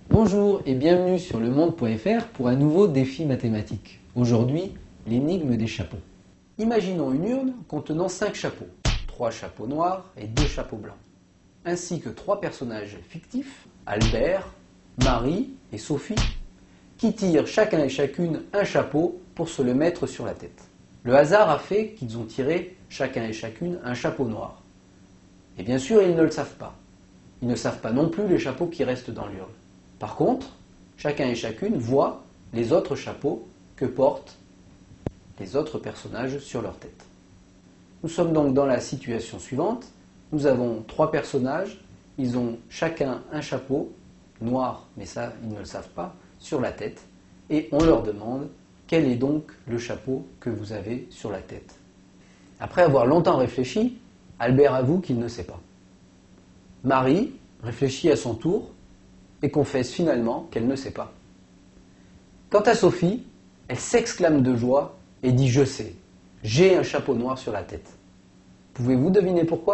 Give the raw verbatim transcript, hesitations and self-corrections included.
Bonjour et bienvenue sur le monde point F R pour un nouveau défi mathématique. Aujourd'hui, l'énigme des chapeaux. Imaginons une urne contenant cinq chapeaux, trois chapeaux noirs et deux chapeaux blancs, ainsi que trois personnages fictifs, Albert, Marie et Sophie, qui tirent chacun et chacune un chapeau pour se le mettre sur la tête. Le hasard a fait qu'ils ont tiré chacun et chacune un chapeau noir. Et bien sûr, ils ne le savent pas. Ils ne savent pas non plus les chapeaux qui restent dans l'urne. Par contre, chacun et chacune voit les autres chapeaux que portent les autres personnages sur leur tête. Nous sommes donc dans la situation suivante. Nous avons trois personnages, ils ont chacun un chapeau, noir, mais ça ils ne le savent pas, sur la tête, et on leur demande quel est donc le chapeau que vous avez sur la tête. Après avoir longtemps réfléchi, Albert avoue qu'il ne sait pas. Marie réfléchit à son tour et confesse finalement qu'elle ne sait pas. Quant à Sophie, elle s'exclame de joie et dit « Je sais, j'ai un chapeau noir sur la tête ». Pouvez-vous deviner pourquoi ?